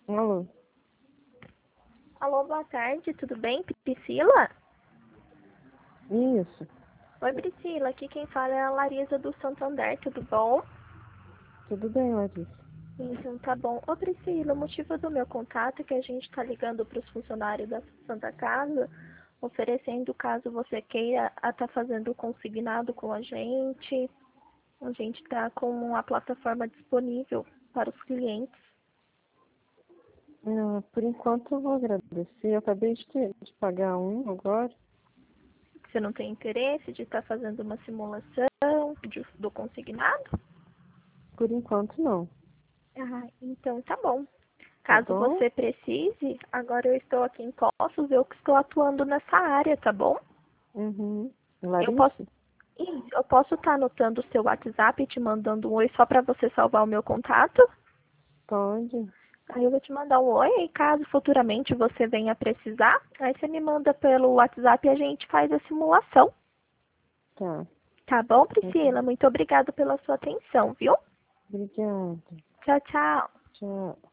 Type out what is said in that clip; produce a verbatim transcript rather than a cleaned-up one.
Alô? Alô, boa tarde, tudo bem? Priscila? Isso. Oi, Priscila, aqui quem fala é a Larisa do Santander, tudo bom? Tudo bem, Larissa? Então, tá bom. Ô, Priscila, o motivo do meu contato é que a gente tá ligando para os funcionários da Santa Casa, oferecendo caso você queira estar tá fazendo consignado com a gente. A gente tá com uma plataforma disponível para os clientes. Não, por enquanto eu vou agradecer. Eu acabei de, ter, de pagar um agora. Você não tem interesse de estar tá fazendo uma simulação de, do consignado? Por enquanto não. Ah, então tá bom. Tá Caso bom? você precise, agora eu estou aqui em Poços, eu que estou atuando nessa área, tá bom? Uhum. Eu posso Larissa? Ih, eu posso estar anotando o seu WhatsApp e te mandando um oi só para você salvar o meu contato? Pode. Aí eu vou te mandar um oi e caso futuramente você venha precisar, aí você me manda pelo WhatsApp e a gente faz a simulação. Tá. Tá bom, Uhum. Priscila? Muito obrigada pela sua atenção, viu? Obrigada. Tchau, tchau. Tchau.